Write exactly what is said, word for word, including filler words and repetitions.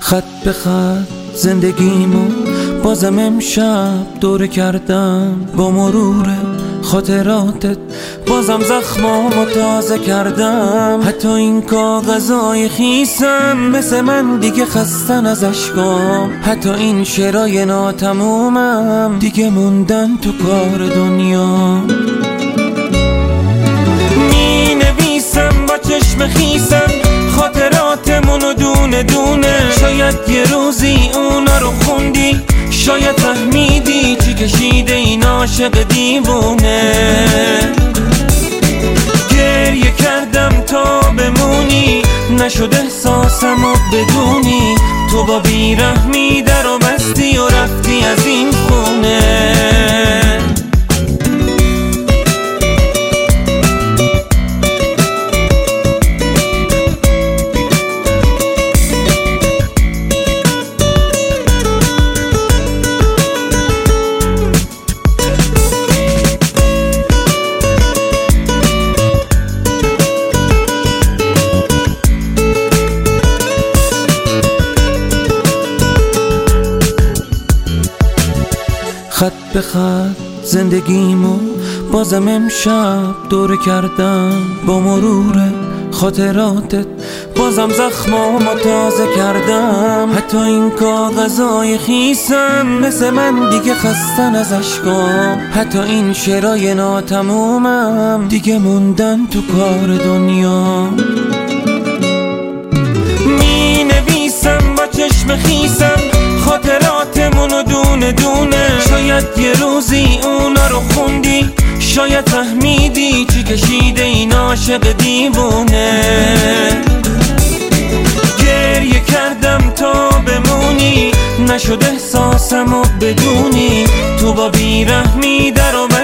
خط به خط زندگیمو بازم امشب دوره کردم، با مرور خاطراتت بازم زخمامو تازه کردم. حتی این کاغذای خیسم مثل من دیگه خستن از اشکام، حتی این شعرای ناتمومم دیگه موندن تو کار دنیا. می نویسم با چشم خیسم خاطراتمونو دونه دونه، شاید یه روزی اونا رو خوندی، شاید فهمیدی چی کشیده این عاشق دیوونه. گریه کردم تا بمونی، نشد احساسمو بدونی، تو با بیرحمی در و بستی و رفتی از این خونه. خط به خط زندگیمو بازم امشب دوره کردم، با مرور خاطراتت بازم زخمامو تازه کردم. حتی این کاغذای خیسم مثل من دیگه خستن از اشکام، حتی این شعرای ناتمومم دیگه موندن تو کار دنیا. می نویسم با چشم خیسم خاطراتمونو دونه دونه، شاید یه روزی اونا رو خوندی، شاید فهمیدی چی کشیده این عاشق دیوونه. گریه کردم تا بمونی، نشد احساسمو بدونی، تو با بیرحمی در و